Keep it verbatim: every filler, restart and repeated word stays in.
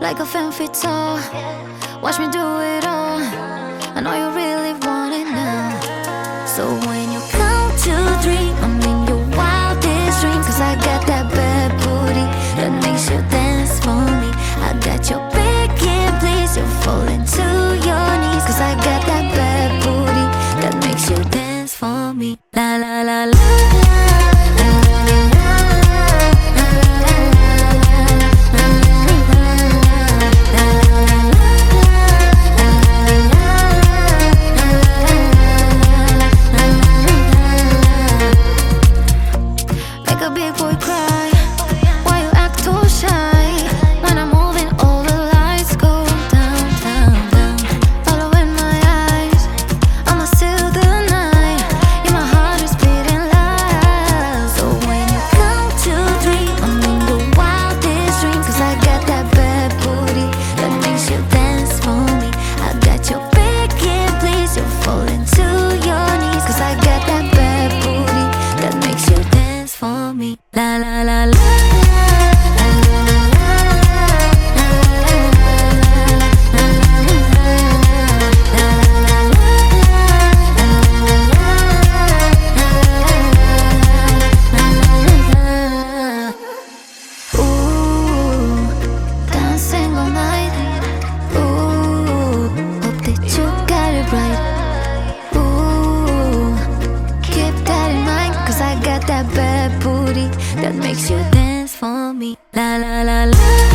like a femme fatale. Watch me do it all. I know you really want it now. So when you count to three, I'm in your wildest dream. Cause I got that bad booty that makes you dance for me. I got your big and please, you're falling to your knees. Cause I got that bad booty that makes you dance for me. La la la la. La la la la. That bad booty that makes you dance for me. La la la la.